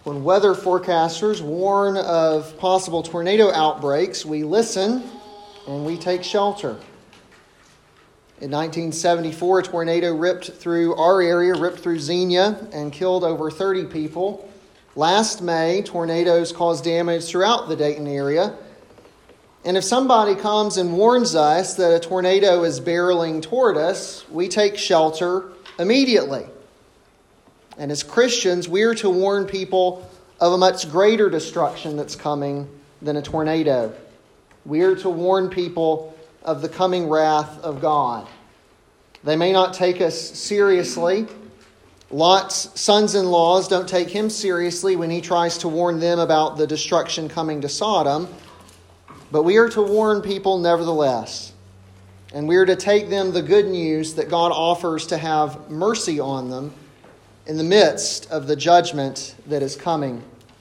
When weather forecasters warn of possible tornado outbreaks, we listen and we take shelter. In 1974, a tornado ripped through our area, ripped through Xenia, and killed over 30 people. Last May, tornadoes caused damage throughout the Dayton area. And if somebody comes and warns us that a tornado is barreling toward us, we take shelter immediately. And as Christians, we're to warn people of a much greater destruction that's coming than a tornado. We're to warn people of the coming wrath of God. They may not take us seriously. Lot's sons-in-laws don't take him seriously when he tries to warn them about the destruction coming to Sodom. But we are to warn people nevertheless. And we are to take them the good news that God offers to have mercy on them in the midst of the judgment that is coming.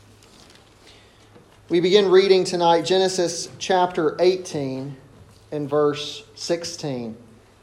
We begin reading tonight Genesis chapter 18 and verse 16.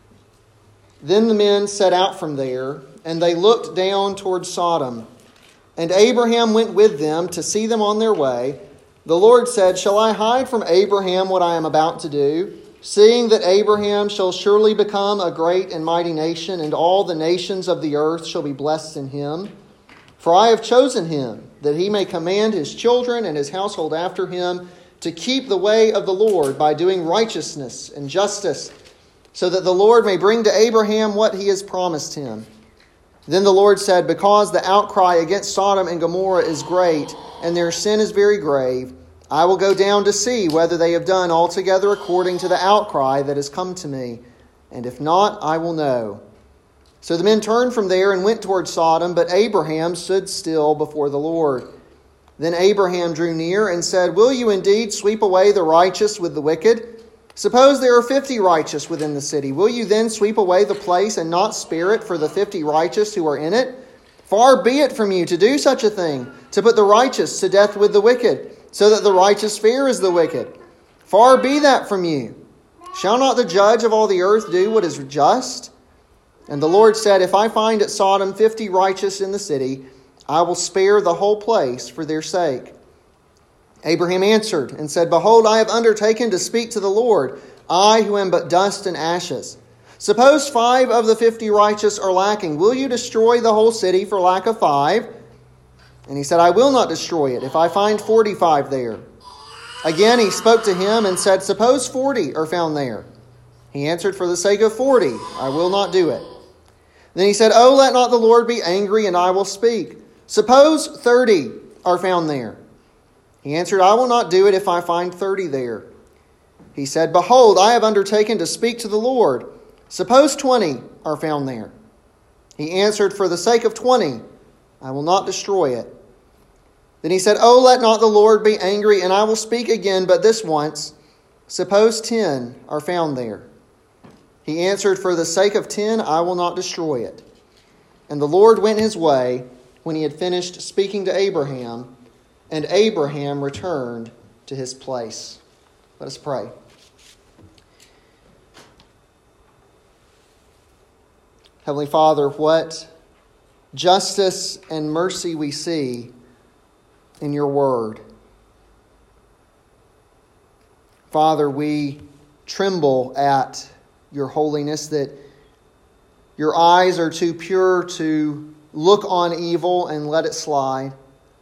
Then the men set out from there, and they looked down toward Sodom. And Abraham went with them to see them on their way. The Lord said, "Shall I hide from Abraham what I am about to do, seeing that Abraham shall surely become a great and mighty nation, and all the nations of the earth shall be blessed in him? For I have chosen him, that he may command his children and his household after him to keep the way of the Lord by doing righteousness and justice, so that the Lord may bring to Abraham what he has promised him." Then the Lord said, "Because the outcry against Sodom and Gomorrah is great, and their sin is very grave, I will go down to see whether they have done altogether according to the outcry that has come to me. And if not, I will know." So the men turned from there and went toward Sodom, but Abraham stood still before the Lord. Then Abraham drew near and said, "Will you indeed sweep away the righteous with the wicked? Suppose there are 50 righteous within the city. Will you then sweep away the place and not spare it for the 50 righteous who are in it? Far be it from you to do such a thing, to put the righteous to death with the wicked, so that the righteous fare as the wicked. Far be that from you. Shall not the judge of all the earth do what is just?" And the Lord said, "If I find at Sodom 50 righteous in the city, I will spare the whole place for their sake." Abraham answered and said, "Behold, I have undertaken to speak to the Lord, I who am but dust and ashes. Suppose 5 of the 50 righteous are lacking. Will you destroy the whole city for lack of 5? And he said, "I will not destroy it if I find 45 there." Again he spoke to him and said, "Suppose 40 are found there." He answered, "For the sake of 40, I will not do it." Then he said, "Oh, let not the Lord be angry, and I will speak. Suppose 30 are found there." He answered, "I will not do it if I find 30 there." He said, "Behold, I have undertaken to speak to the Lord. Suppose 20 are found there." He answered, "For the sake of 20, I will not destroy it." Then he said, "Oh, let not the Lord be angry, and I will speak again, but this once. Suppose 10 are found there." He answered, "For the sake of 10, I will not destroy it." And the Lord went his way when he had finished speaking to Abraham, and Abraham returned to his place. Let us pray. Heavenly Father, what justice and mercy we see in your word. Father, we tremble at your holiness, that your eyes are too pure to look on evil and let it slide.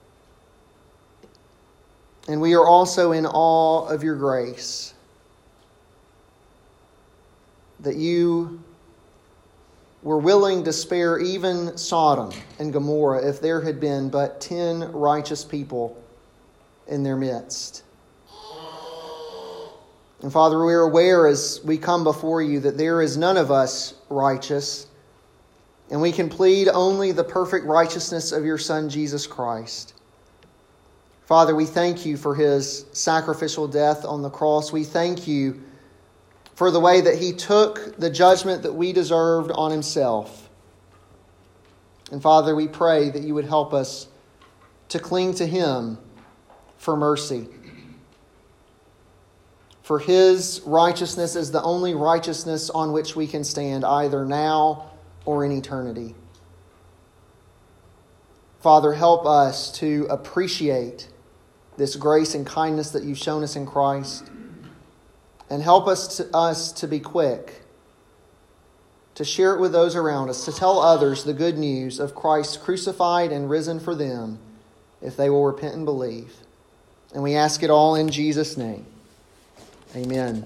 And we are also in awe of your grace, that you were willing to spare even Sodom and Gomorrah if there had been but 10 righteous people in their midst. And Father, we are aware as we come before you that there is none of us righteous, and we can plead only the perfect righteousness of your Son, Jesus Christ. Father, we thank you for his sacrificial death on the cross. We thank you for the way that he took the judgment that we deserved on himself. And Father, we pray that you would help us to cling to him for mercy. For his righteousness is the only righteousness on which we can stand, either now or in eternity. Father, help us to appreciate this grace and kindness that you've shown us in Christ. And help us to be quick to share it with those around us, to tell others the good news of Christ crucified and risen for them if they will repent and believe. And we ask it all in Jesus' name. Amen.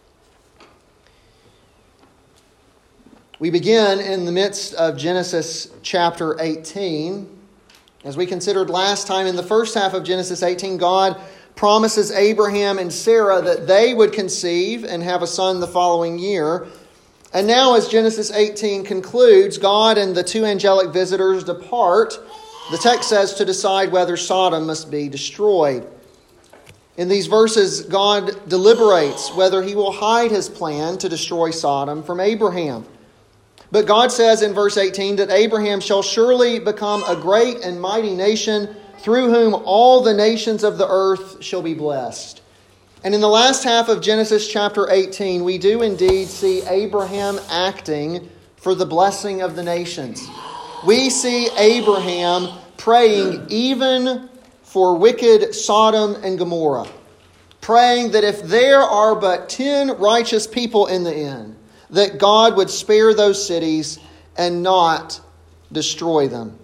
We begin in the midst of Genesis chapter 18. As we considered last time, in the first half of Genesis 18, God promises Abraham and Sarah that they would conceive and have a son the following year. And now, as Genesis 18 concludes, God and the two angelic visitors depart, the text says, to decide whether Sodom must be destroyed. In these verses, God deliberates whether he will hide his plan to destroy Sodom from Abraham. But God says in verse 18 that Abraham shall surely become a great and mighty nation, through whom all the nations of the earth shall be blessed. And in the last half of Genesis chapter 18, we do indeed see Abraham acting for the blessing of the nations. We see Abraham praying even for wicked Sodom and Gomorrah, praying that if there are but 10 righteous people in the end, that God would spare those cities and not destroy them.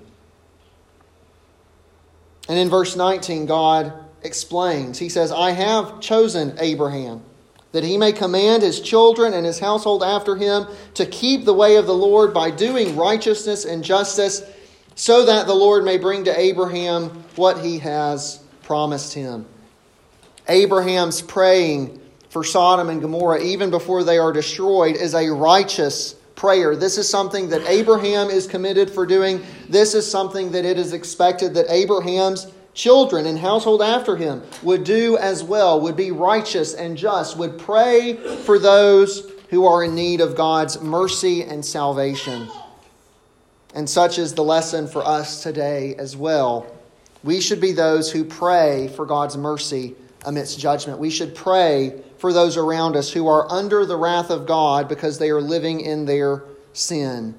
And in verse 19, God explains. He says, I have chosen Abraham, that he may command his children and his household after him to keep the way of the Lord by doing righteousness and justice, so that the Lord may bring to Abraham what he has promised him. Abraham's praying for Sodom and Gomorrah, even before they are destroyed, is a righteous prayer. This is something that Abraham is committed for doing. This is something that it is expected that Abraham's children and household after him would do as well, would be righteous and just, would pray for those who are in need of God's mercy and salvation. And such is the lesson for us today as well. We should be those who pray for God's mercy amidst judgment. We should pray for those around us who are under the wrath of God because they are living in their sin.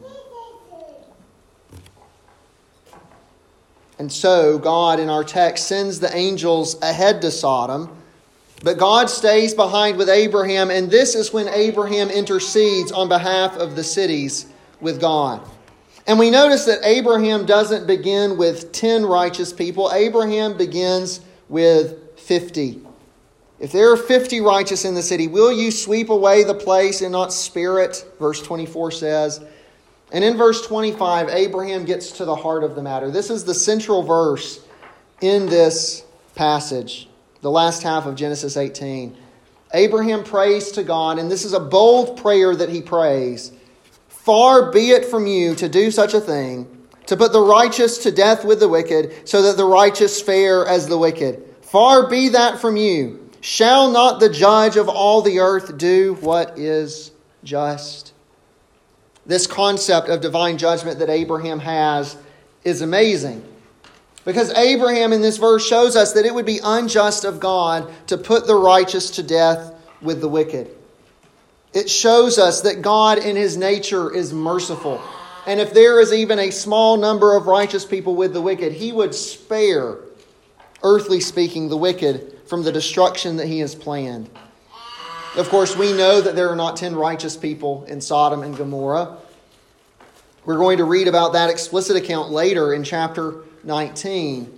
And so God in our text sends the angels ahead to Sodom, but God stays behind with Abraham, and this is when Abraham intercedes on behalf of the cities with God. And we notice that Abraham doesn't begin with 10 righteous people. Abraham begins with 50. If there are 50 righteous in the city, will you sweep away the place and not spare it? Verse 24 says. And in verse 25, Abraham gets to the heart of the matter. This is the central verse in this passage, the last half of Genesis 18. Abraham prays to God, and this is a bold prayer that he prays. Far be it from you to do such a thing, to put the righteous to death with the wicked, so that the righteous fare as the wicked. Far be that from you. Shall not the judge of all the earth do what is just? This concept of divine judgment that Abraham has is amazing. Because Abraham in this verse shows us that it would be unjust of God to put the righteous to death with the wicked. It shows us that God in his nature is merciful. And if there is even a small number of righteous people with the wicked, he would spare, earthly speaking, the wicked from the destruction that he has planned. Of course, we know that there are not 10 righteous people in Sodom and Gomorrah. We're going to read about that explicit account later in chapter 19.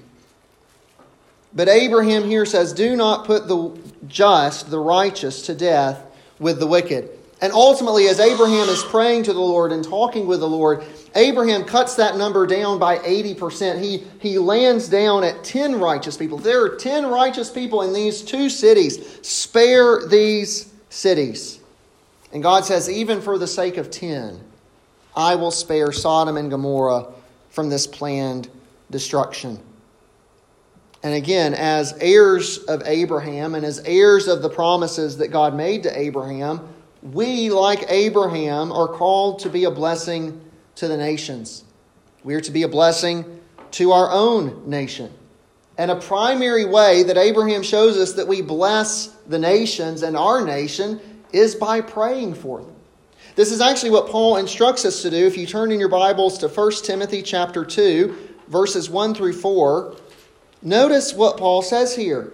But Abraham here says, do not put the just, the righteous, to death with the wicked. And ultimately, as Abraham is praying to the Lord and talking with the Lord, Abraham cuts that number down by 80%. He lands down at 10 righteous people. There are 10 righteous people in these two cities. Spare these cities. And God says, even for the sake of 10, I will spare Sodom and Gomorrah from this planned destruction. And again, as heirs of Abraham and as heirs of the promises that God made to Abraham, we, like Abraham, are called to be a blessing to the nations. We are to be a blessing to our own nation. And a primary way that Abraham shows us that we bless the nations and our nation is by praying for them. This is actually what Paul instructs us to do. If you turn in your Bibles to 1 Timothy chapter 2, verses 1 through 4, notice what Paul says here.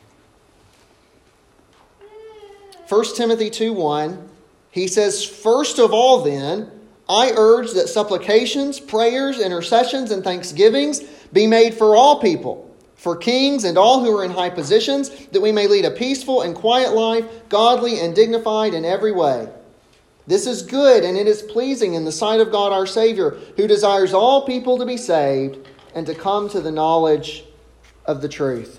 1 Timothy 2:1, he says, "First of all then, I urge that supplications, prayers, intercessions, and thanksgivings be made for all people, for kings and all who are in high positions, that we may lead a peaceful and quiet life, godly and dignified in every way. This is good, and it is pleasing in the sight of God our Savior, who desires all people to be saved and to come to the knowledge of the truth."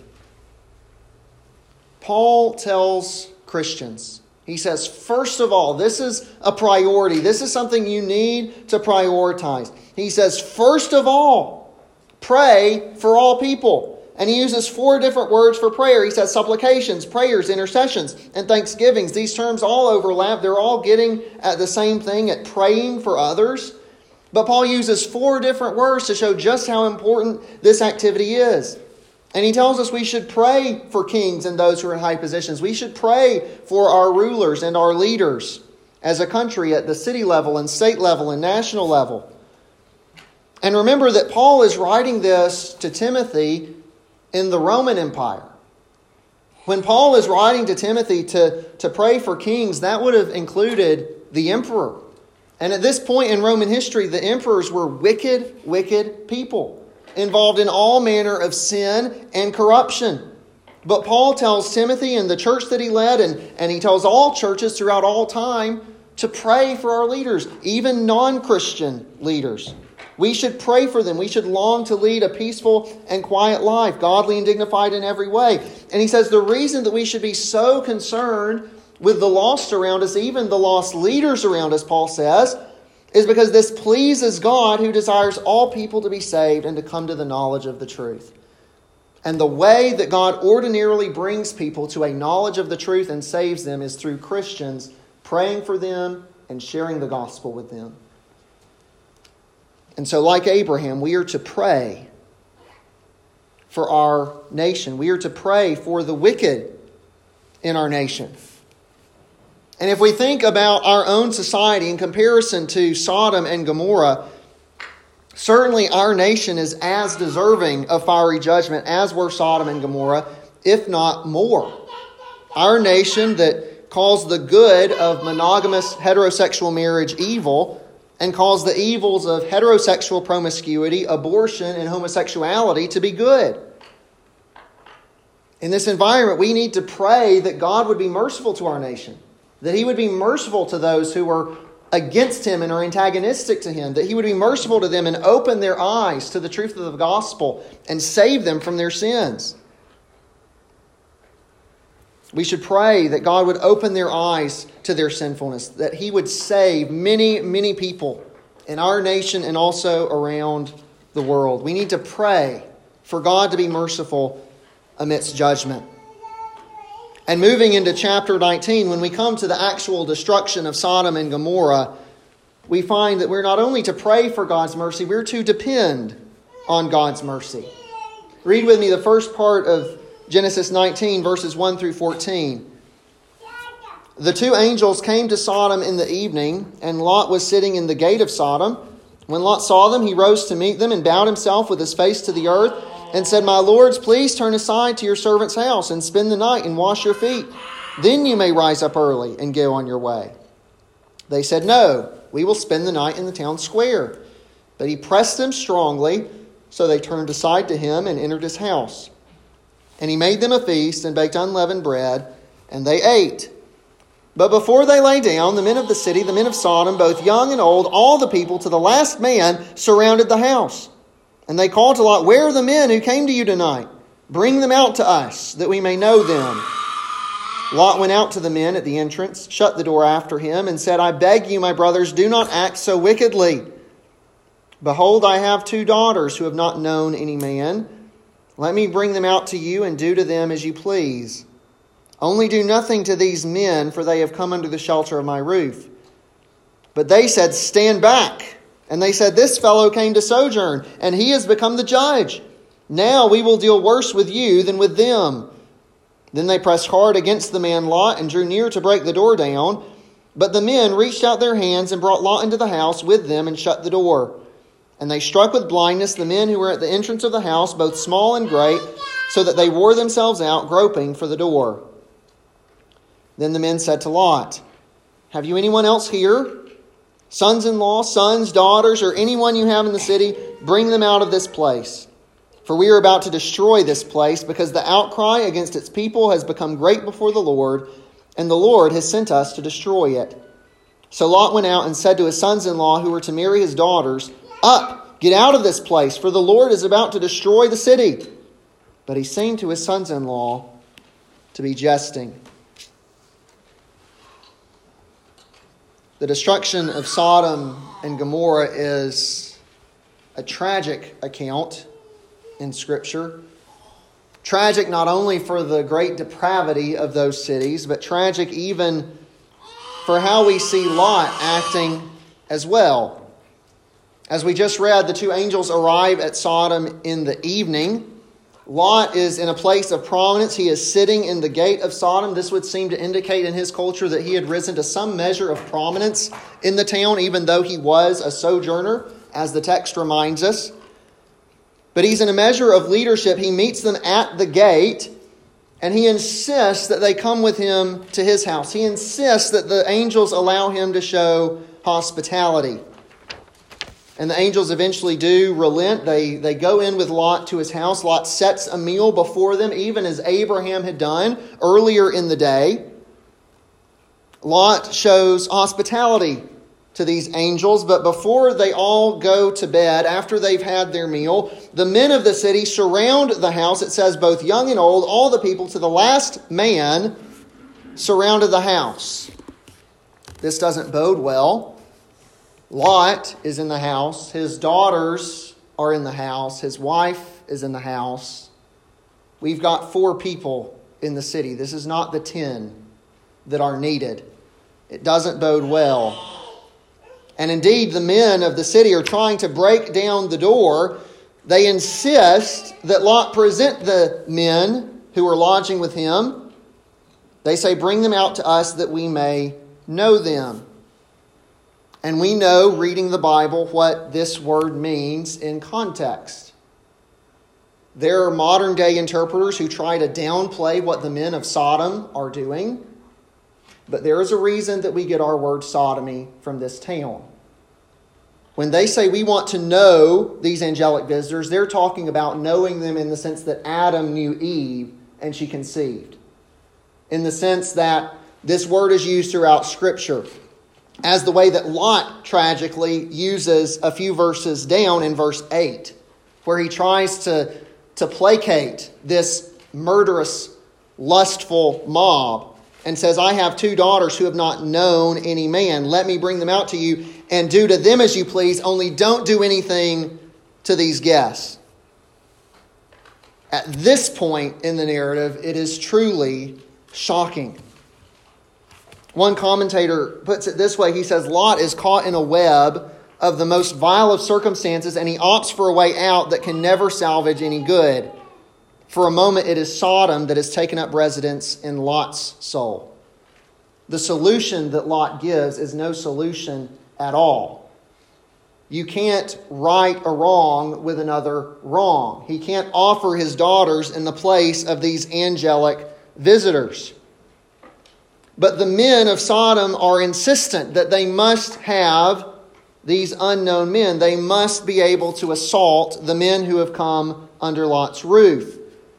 Paul tells Christians, he says, first of all, this is a priority. This is something you need to prioritize. He says, first of all, pray for all people. And he uses 4 different words for prayer. He says supplications, prayers, intercessions, and thanksgivings. These terms all overlap. They're all getting at the same thing, at praying for others. But Paul uses 4 different words to show just how important this activity is. And he tells us we should pray for kings and those who are in high positions. We should pray for our rulers and our leaders as a country at the city level and state level and national level. And remember that Paul is writing this to Timothy in the Roman Empire. When Paul is writing to Timothy to pray for kings, that would have included the emperor. And at this point in Roman history, the emperors were wicked, wicked people, involved in all manner of sin and corruption. But Paul tells Timothy and the church that he led, and he tells all churches throughout all time, to pray for our leaders, even non-Christian leaders. We should pray for them. We should long to lead a peaceful and quiet life, godly and dignified in every way. And he says the reason that we should be so concerned with the lost around us, even the lost leaders around us, Paul says, is because this pleases God, who desires all people to be saved and to come to the knowledge of the truth. And the way that God ordinarily brings people to a knowledge of the truth and saves them is through Christians praying for them and sharing the gospel with them. And so, like Abraham, we are to pray for our nation. We are to pray for the wicked in our nation. And if we think about our own society in comparison to Sodom and Gomorrah, certainly our nation is as deserving of fiery judgment as were Sodom and Gomorrah, if not more. Our nation that calls the good of monogamous heterosexual marriage evil and calls the evils of heterosexual promiscuity, abortion, and homosexuality to be good. In this environment, we need to pray that God would be merciful to our nation, that He would be merciful to those who are against Him and are antagonistic to Him, that He would be merciful to them and open their eyes to the truth of the gospel and save them from their sins. We should pray that God would open their eyes to their sinfulness, that He would save many, many people in our nation and also around the world. We need to pray for God to be merciful amidst judgment. And moving into chapter 19, when we come to the actual destruction of Sodom and Gomorrah, we find that we're not only to pray for God's mercy, we're to depend on God's mercy. Read with me the first part of Genesis 19, verses 1 through 14. The 2 angels came to Sodom in the evening, and Lot was sitting in the gate of Sodom. When Lot saw them, he rose to meet them and bowed himself with his face to the earth and said, "My lords, please turn aside to your servant's house and spend the night and wash your feet. Then you may rise up early and go on your way." They said, "No, we will spend the night in the town square." But he pressed them strongly, so they turned aside to him and entered his house. And he made them a feast and baked unleavened bread, and they ate. But before they lay down, the men of the city, the men of Sodom, both young and old, all the people to the last man, surrounded the house. And they called to Lot, "Where are the men who came to you tonight? Bring them out to us, that we may know them." Lot went out to the men at the entrance, shut the door after him, and said, "I beg you, my brothers, do not act so wickedly. Behold, I have 2 daughters who have not known any man. Let me bring them out to you and do to them as you please. Only do nothing to these men, for they have come under the shelter of my roof." But they said, "Stand back." And they said, "This fellow came to sojourn, and he has become the judge. Now we will deal worse with you than with them." Then they pressed hard against the man Lot and drew near to break the door down. But the men reached out their hands and brought Lot into the house with them and shut the door. And they struck with blindness the men who were at the entrance of the house, both small and great, so that they wore themselves out, groping for the door. Then the men said to Lot, "Have you anyone else here? Sons-in-law, sons, daughters, or anyone you have in the city, bring them out of this place. For we are about to destroy this place, because the outcry against its people has become great before the Lord, and the Lord has sent us to destroy it." So Lot went out and said to his sons-in-law who were to marry his daughters, "Up, get out of this place, for the Lord is about to destroy the city." But he seemed to his sons-in-law to be jesting. The destruction of Sodom and Gomorrah is a tragic account in Scripture. Tragic not only for the great depravity of those cities, but tragic even for how we see Lot acting as well. As we just read, the two angels arrive at Sodom in the evening. Lot is in a place of prominence. He is sitting in the gate of Sodom. This would seem to indicate in his culture that he had risen to some measure of prominence in the town, even though he was a sojourner, as the text reminds us. But he's in a measure of leadership. He meets them at the gate, and he insists that they come with him to his house. He insists that the angels allow him to show hospitality. And the angels eventually do relent. They go in with Lot to his house. Lot sets a meal before them, even as Abraham had done earlier in the day. Lot shows hospitality to these angels, but before they all go to bed, after they've had their meal, the men of the city surround the house. It says both young and old, all the people to the last man surrounded the house. This doesn't bode well. Lot is in the house. His daughters are in the house. His wife is in the house. We've got 4 people in the city. This is not the 10 that are needed. It doesn't bode well. And indeed, the men of the city are trying to break down the door. They insist that Lot present the men who are lodging with him. They say, "Bring them out to us that we may know them." And we know, reading the Bible, what this word means in context. There are modern day interpreters who try to downplay what the men of Sodom are doing. But there is a reason that we get our word sodomy from this town. When they say we want to know these angelic visitors, they're talking about knowing them in the sense that Adam knew Eve and she conceived. In the sense that this word is used throughout Scripture, as the way that Lot tragically uses a few verses down in verse 8, where he tries to placate this murderous, lustful mob and says, "I have 2 daughters who have not known any man. Let me bring them out to you and do to them as you please, only don't do anything to these guests." At this point in the narrative, it is truly shocking. One commentator puts it this way. He says, Lot is caught in a web of the most vile of circumstances, and he opts for a way out that can never salvage any good. For a moment, it is Sodom that has taken up residence in Lot's soul. The solution that Lot gives is no solution at all. You can't right a wrong with another wrong. He can't offer his daughters in the place of these angelic visitors. But the men of Sodom are insistent that they must have these unknown men. They must be able to assault the men who have come under Lot's roof.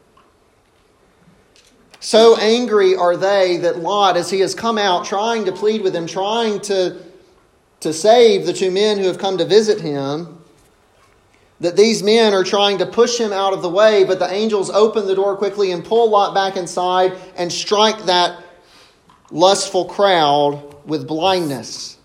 So angry are they that Lot, as he has come out trying to plead with them, trying to save the 2 men who have come to visit him, that these men are trying to push him out of the way, but the angels open the door quickly and pull Lot back inside and strike that lustful crowd with blindness.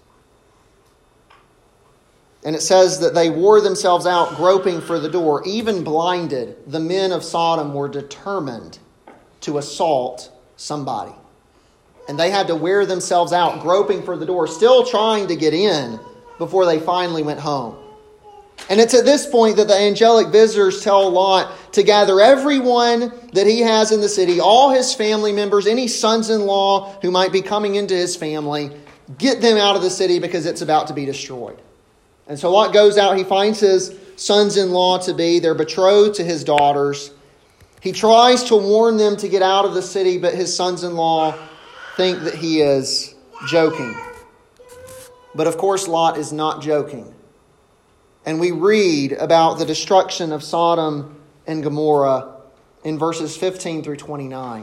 And it says that they wore themselves out groping for the door. Even blinded, the men of Sodom were determined to assault somebody. And they had to wear themselves out groping for the door, still trying to get in before they finally went home. And it's at this point that the angelic visitors tell Lot to gather everyone that he has in the city, all his family members, any sons-in-law who might be coming into his family, get them out of the city because it's about to be destroyed. And so Lot goes out. He finds his sons-in-law to be. They're betrothed to his daughters. He tries to warn them to get out of the city, but his sons-in-law think that he is joking. But of course, Lot is not joking. And we read about the destruction of Sodom and Gomorrah in verses 15 through 29.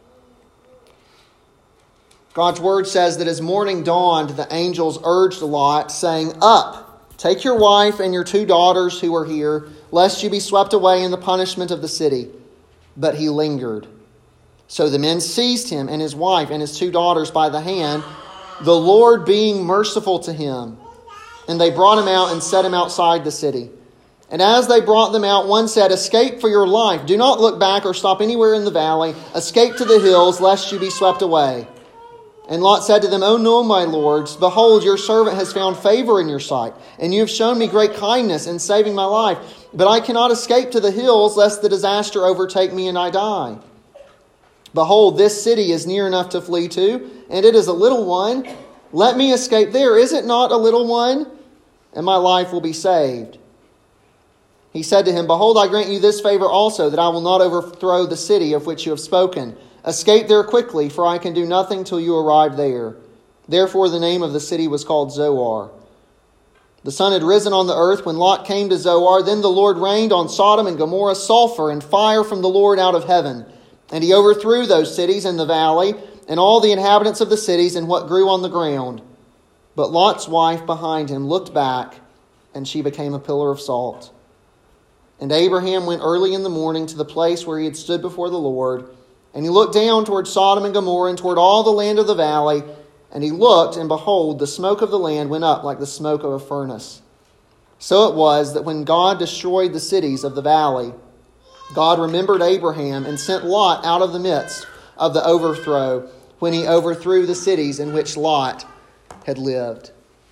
God's word says that as morning dawned, the angels urged Lot, saying, "Up, take your wife and your 2 daughters who are here, lest you be swept away in the punishment of the city." But he lingered. So the men seized him and his wife and his 2 daughters by the hand, the Lord being merciful to him. And they brought him out and set him outside the city. And as they brought them out, one said, "Escape for your life. Do not look back or stop anywhere in the valley. Escape to the hills, lest you be swept away." And Lot said to them, "Oh no, my lords, behold, your servant has found favor in your sight, and you have shown me great kindness in saving my life. But I cannot escape to the hills, lest the disaster overtake me and I die. Behold, this city is near enough to flee to, and it is a little one. Let me escape there. Is it not a little one? And my life will be saved." He said to him, "Behold, I grant you this favor also, that I will not overthrow the city of which you have spoken. Escape there quickly, for I can do nothing till you arrive there." Therefore the name of the city was called Zoar. The sun had risen on the earth when Lot came to Zoar. Then the Lord rained on Sodom and Gomorrah sulfur and fire from the Lord out of heaven. And he overthrew those cities in the valley, and all the inhabitants of the cities and what grew on the ground. But Lot's wife behind him looked back, and she became a pillar of salt. And Abraham went early in the morning to the place where he had stood before the Lord, and he looked down toward Sodom and Gomorrah and toward all the land of the valley. And he looked, and behold, the smoke of the land went up like the smoke of a furnace. So it was that when God destroyed the cities of the valley, God remembered Abraham and sent Lot out of the midst of the overthrow, when he overthrew the cities in which Lot had lived.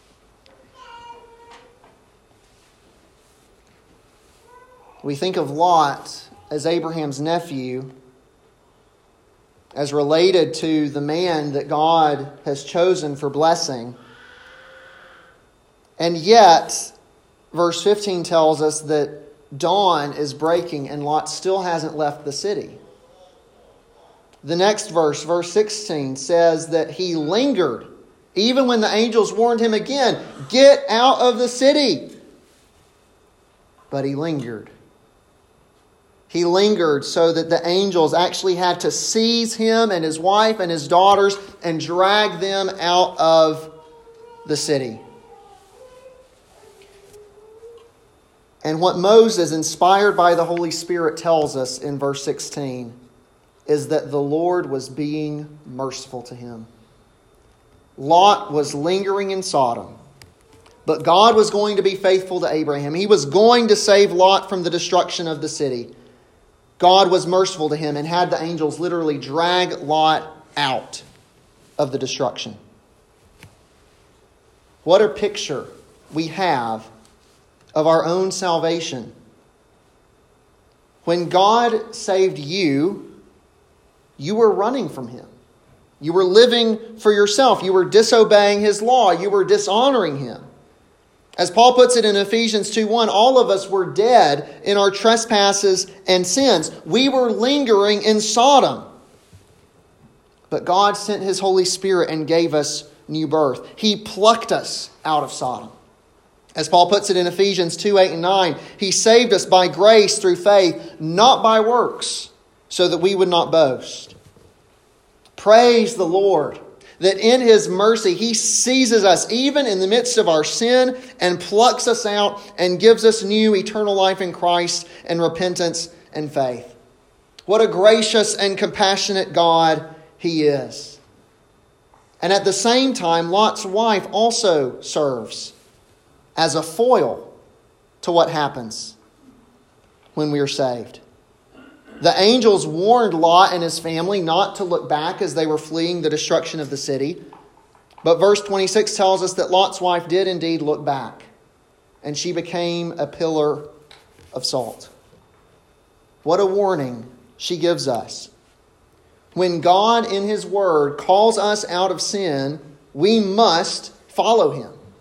We think of Lot as Abraham's nephew, as related to the man that God has chosen for blessing. And yet, verse 15 tells us that dawn is breaking and Lot still hasn't left the city. The next verse, verse 16, says that he lingered, even when the angels warned him again, "Get out of the city." But he lingered. He lingered so that the angels actually had to seize him and his wife and his daughters and drag them out of the city. And what Moses, inspired by the Holy Spirit, tells us in verse 16 is that the Lord was being merciful to him. Lot was lingering in Sodom, but God was going to be faithful to Abraham. He was going to save Lot from the destruction of the city. God was merciful to him and had the angels literally drag Lot out of the destruction. What a picture we have of our own salvation. When God saved you, you were running from him. You were living for yourself. You were disobeying his law. You were dishonoring him. As Paul puts it in Ephesians 2:1, all of us were dead in our trespasses and sins. We were lingering in Sodom. But God sent his Holy Spirit and gave us new birth. He plucked us out of Sodom. As Paul puts it in Ephesians 2:8 and 9, he saved us by grace through faith, not by works, so that we would not boast. Praise the Lord, that in his mercy he seizes us even in the midst of our sin and plucks us out and gives us new eternal life in Christ and repentance and faith. What a gracious and compassionate God he is. And at the same time, Lot's wife also serves as a foil to what happens when we are saved. The angels warned Lot and his family not to look back as they were fleeing the destruction of the city. But verse 26 tells us that Lot's wife did indeed look back, and she became a pillar of salt. What a warning she gives us. When God in his word calls us out of sin, we must follow him.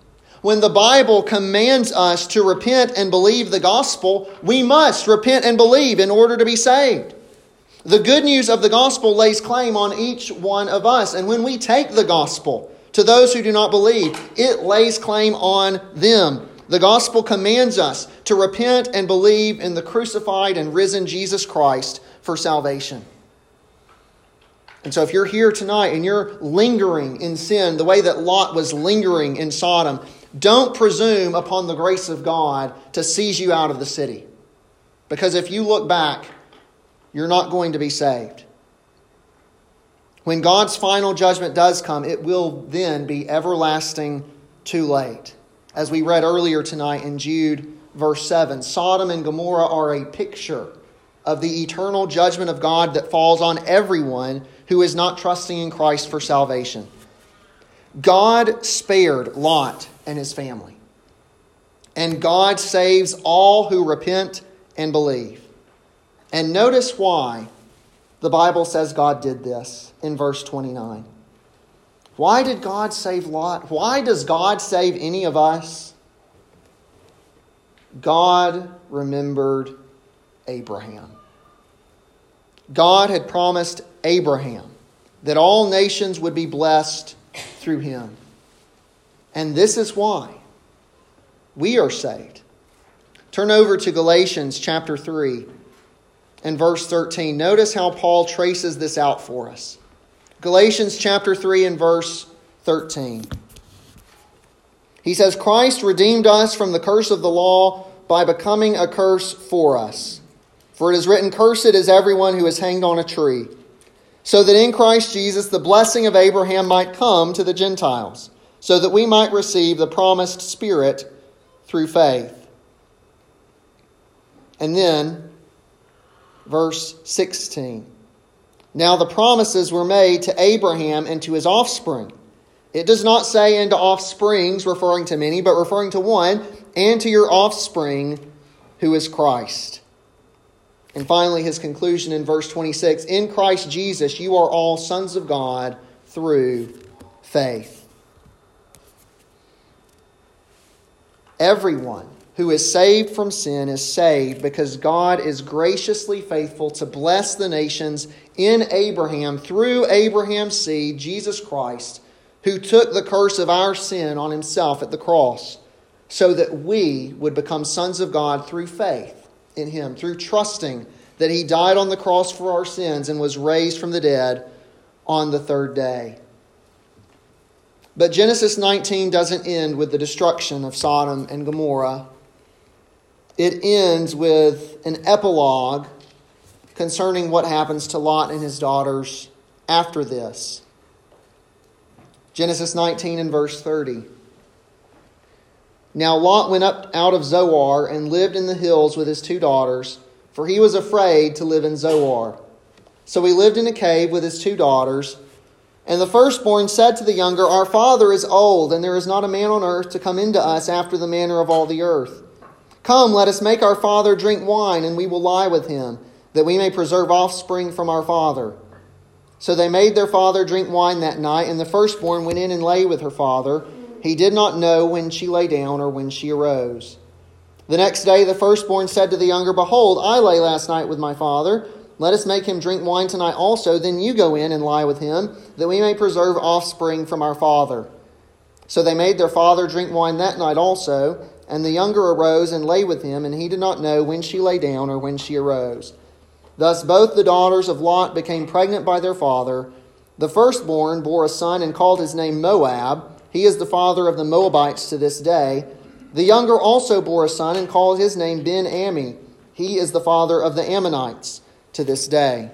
when the Bible commands us to repent and believe the gospel, we must repent and believe in order to be saved. The good news of the gospel lays claim on each one of us. And when we take the gospel to those who do not believe, it lays claim on them. The gospel commands us to repent and believe in the crucified and risen Jesus Christ for salvation. And so if you're here tonight and you're lingering in sin the way that Lot was lingering in Sodom, don't presume upon the grace of God to seize you out of the city. Because if you look back, you're not going to be saved. When God's final judgment does come, it will then be everlasting too late. As we read earlier tonight in Jude verse 7, Sodom and Gomorrah are a picture of the eternal judgment of God that falls on everyone who is not trusting in Christ for salvation. God spared Lot and his family. And God saves all who repent and believe. And notice why the Bible says God did this in verse 29. Why did God save Lot? Why does God save any of us? God remembered Abraham. God had promised Abraham that all nations would be blessed through him. And this is why we are saved. Turn over to Galatians chapter 3 and verse 13. Notice how Paul traces this out for us. Galatians chapter 3 and verse 13. He says, Christ redeemed us from the curse of the law by becoming a curse for us. For it is written, Cursed is everyone who is hanged on a tree, so that in Christ Jesus the blessing of Abraham might come to the Gentiles, so that we might receive the promised Spirit through faith. And then, verse 16. Now the promises were made to Abraham and to his offspring. It does not say into offsprings, referring to many, but referring to one, and to your offspring, who is Christ. And finally, his conclusion in verse 26, In Christ Jesus you are all sons of God through faith. Everyone who is saved from sin is saved because God is graciously faithful to bless the nations in Abraham through Abraham's seed, Jesus Christ, who took the curse of our sin on himself at the cross, so that we would become sons of God through faith in him, through trusting that he died on the cross for our sins and was raised from the dead on the third day. But Genesis 19 doesn't end with the destruction of Sodom and Gomorrah. It ends with an epilogue concerning what happens to Lot and his daughters after this. Genesis 19 and verse 30. Now Lot went up out of Zoar and lived in the hills with his two daughters, for he was afraid to live in Zoar. So he lived in a cave with his two daughters. And the firstborn said to the younger, Our father is old, and there is not a man on earth to come into us after the manner of all the earth. Come, let us make our father drink wine, and we will lie with him, that we may preserve offspring from our father. So they made their father drink wine that night, and the firstborn went in and lay with her father. He did not know when she lay down or when she arose. The next day the firstborn said to the younger, Behold, I lay last night with my father. Let us make him drink wine tonight also. Then you go in and lie with him, that we may preserve offspring from our father. So they made their father drink wine that night also. And the younger arose and lay with him, and he did not know when she lay down or when she arose. Thus both the daughters of Lot became pregnant by their father. The firstborn bore a son and called his name Moab. He is the father of the Moabites to this day. The younger also bore a son and called his name Ben-Ammi. He is the father of the Ammonites to this day.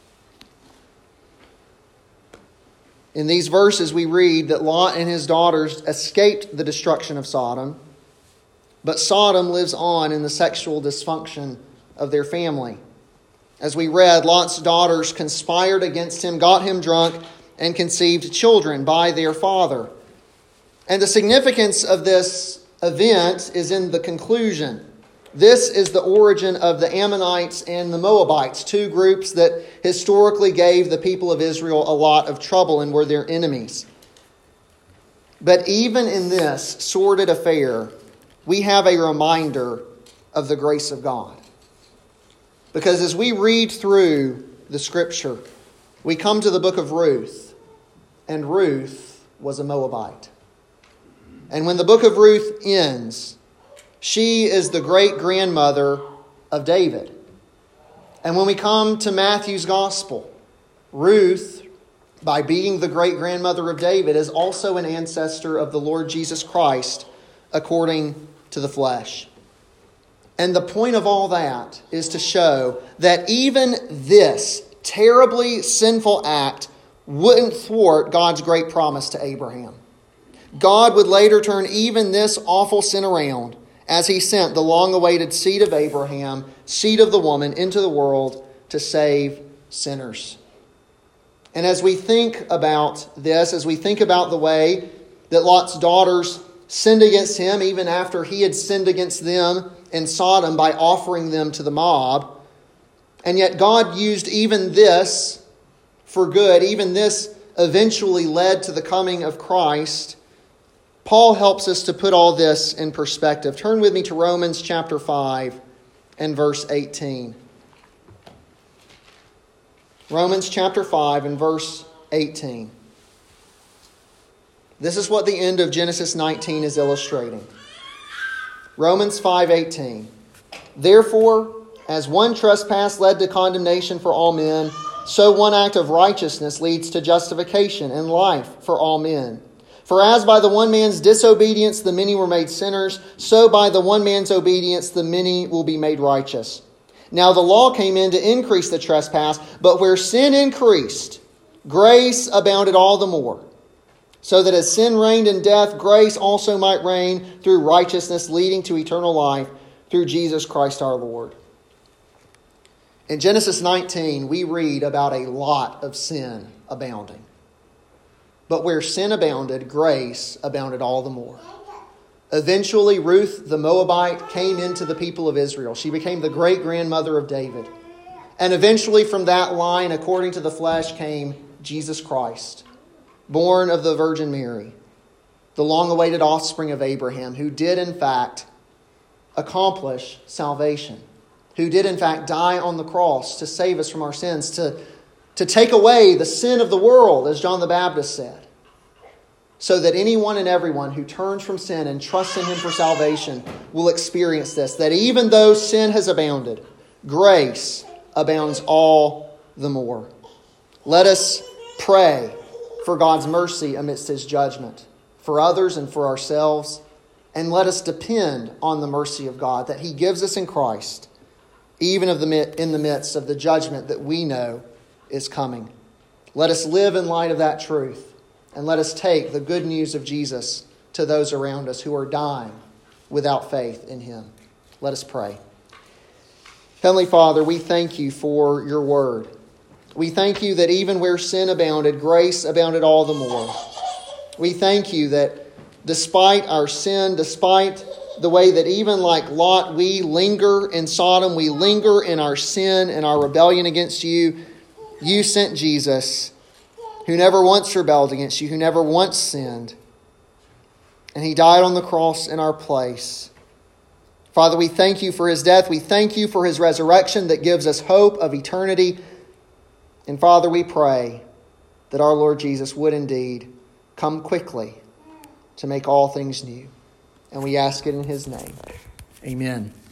In these verses we read that Lot and his daughters escaped the destruction of Sodom, but Sodom lives on in the sexual dysfunction of their family. As we read, Lot's daughters conspired against him, got him drunk, and conceived children by their father. And the significance of this event is in the conclusion. This is the origin of the Ammonites and the Moabites, two groups that historically gave the people of Israel a lot of trouble and were their enemies. But even in this sordid affair, we have a reminder of the grace of God. Because as we read through the Scripture, we come to the book of Ruth, and Ruth was a Moabite. And when the book of Ruth ends, she is the great-grandmother of David. And when we come to Matthew's Gospel, Ruth, by being the great-grandmother of David, is also an ancestor of the Lord Jesus Christ according to the flesh. And the point of all that is to show that even this terribly sinful act wouldn't thwart God's great promise to Abraham. God would later turn even this awful sin around as he sent the long-awaited seed of Abraham, seed of the woman, into the world to save sinners. And as we think about this, as we think about the way that Lot's daughters sinned against him, even after he had sinned against them in Sodom by offering them to the mob, and yet God used even this for good, even this eventually led to the coming of Christ, Paul helps us to put all this in perspective. Turn with me to Romans chapter 5 and verse 18. Romans chapter 5 and verse 18. This is what the end of Genesis 19 is illustrating. Romans 5:18. Therefore, as one trespass led to condemnation for all men, so one act of righteousness leads to justification and life for all men. For as by the one man's disobedience the many were made sinners, so by the one man's obedience the many will be made righteous. Now the law came in to increase the trespass, but where sin increased, grace abounded all the more. So that as sin reigned in death, grace also might reign through righteousness, leading to eternal life through Jesus Christ our Lord. In Genesis 19, we read about a lot of sin abounding. But where sin abounded, grace abounded all the more. Eventually, Ruth the Moabite came into the people of Israel. She became the great-grandmother of David. And eventually from that line, according to the flesh, came Jesus Christ, born of the Virgin Mary, the long-awaited offspring of Abraham, who did in fact accomplish salvation, who did in fact die on the cross to save us from our sins, to take away the sin of the world, as John the Baptist said, so that anyone and everyone who turns from sin and trusts in him for salvation will experience this, that even though sin has abounded, grace abounds all the more. Let us pray for God's mercy amidst his judgment, for others and for ourselves, and let us depend on the mercy of God that he gives us in Christ, even in the midst of the judgment that we know is coming. Let us live in light of that truth, and let us take the good news of Jesus to those around us who are dying without faith in him. Let us pray. Heavenly Father, we thank you for your word. We thank you that even where sin abounded, grace abounded all the more. We thank you that despite our sin, despite the way that even like Lot, we linger in Sodom, we linger in our sin and our rebellion against you, you sent Jesus, who never once rebelled against you, who never once sinned. And he died on the cross in our place. Father, we thank you for his death. We thank you for his resurrection that gives us hope of eternity. And Father, we pray that our Lord Jesus would indeed come quickly to make all things new. And we ask it in his name. Amen.